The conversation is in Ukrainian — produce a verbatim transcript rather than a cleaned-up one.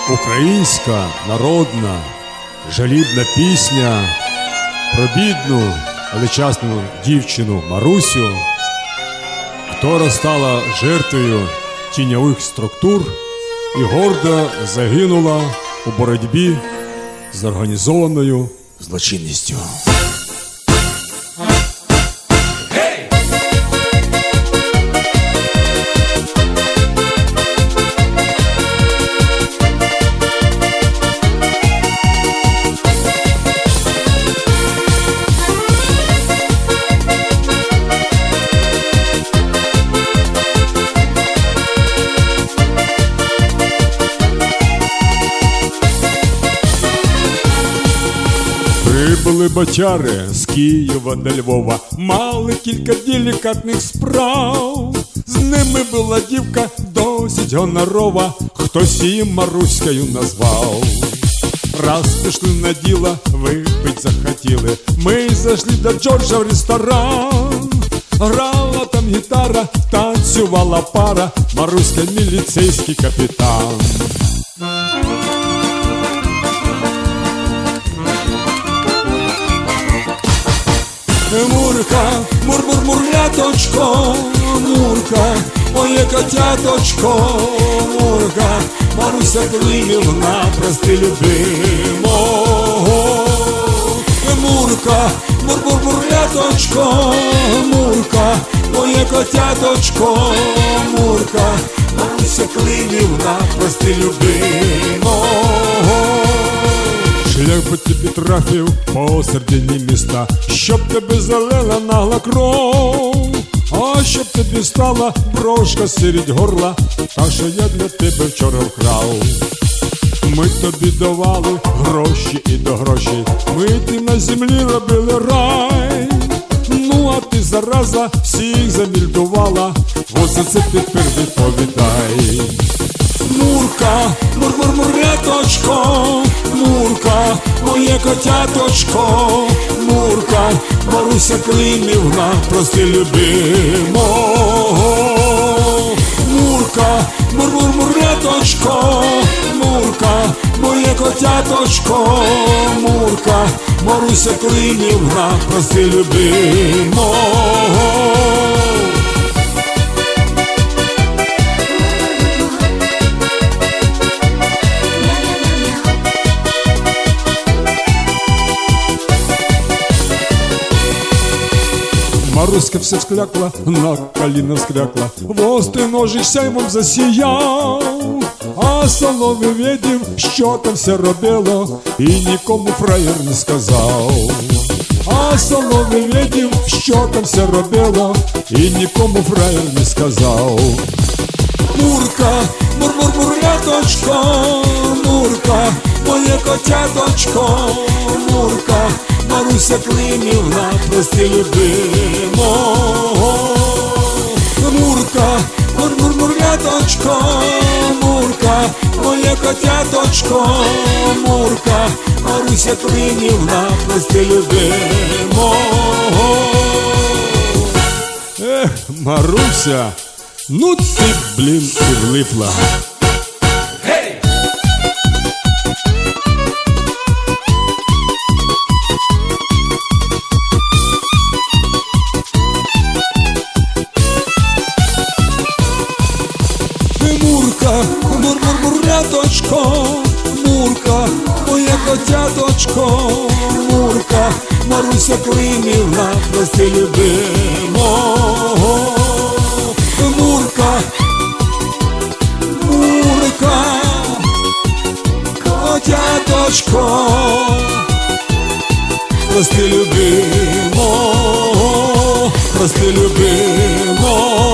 Українська народна жалібна пісня про бідну, але чесну дівчину Марусю, котра стала жертвою тіньових структур і гордо загинула у боротьбі з організованою злочинністю. Прибули бочари з Києва до Львова, мали кілька делікатних справ. З ними була дівка досить гонорова, хтось її Маруською назвав. Раз пішли на діло, випить захотіли, ми зайшли до Джорджа в ресторан. Грала там гітара, танцювала пара, Маруська міліцейський капітан. Мурка, мур-мур-мурляточко, Мурка, моє котяточко, Мурка, Маруся Климівна, прости любимого. Мурка, мур-мур-мурляточко, Мурка, моє котяточко, Мурка, Маруся Климівна, прости любимого. Шлях би тобі трафив посередині міста, щоб тебе залила нагла кров, а щоб тобі стала брошка серед горла, та що я для тебе вчора вкрав. Ми тобі давали гроші і до грошей, ми ти на землі робили рай. Ну а ти, зараза, всіх замільдувала, ось за це тепер відповідай. Мурка, мур-мур-мурляточко, Мурка, моє котяточко, Мурка, Маруся Климівна, прости любимого. Мурка, мур-мур-мурляточко, Мурка, моє котяточко, Мурка, Маруся Климівна, прости любимого. Маруська вся всклякла, на коліна всклякла, вострий ножик сяйвом засіяв. А Соловей видів, що там все робило, і нікому фраєр не сказав. А Соловей видів, що там все робило, і нікому фраєр не сказав. Мурка, мур-мур-мурляточко, Мурка, моє котяточко, Мурка, Маруся Климівна, прости любимого. Мурка, мур-мур-мурляточко, Мурка, моє котяточко, Мурка, Маруся Климівна, прости любимого. Ех, Маруся, ну ти, блін, і влипла. Мурка, мур-мур-мурляточко, Мурка, моє котяточко, Мурка, Маруся Климівна, прости любимого. Мурка, Мурка, котяточко, прости любимого, прости любимого.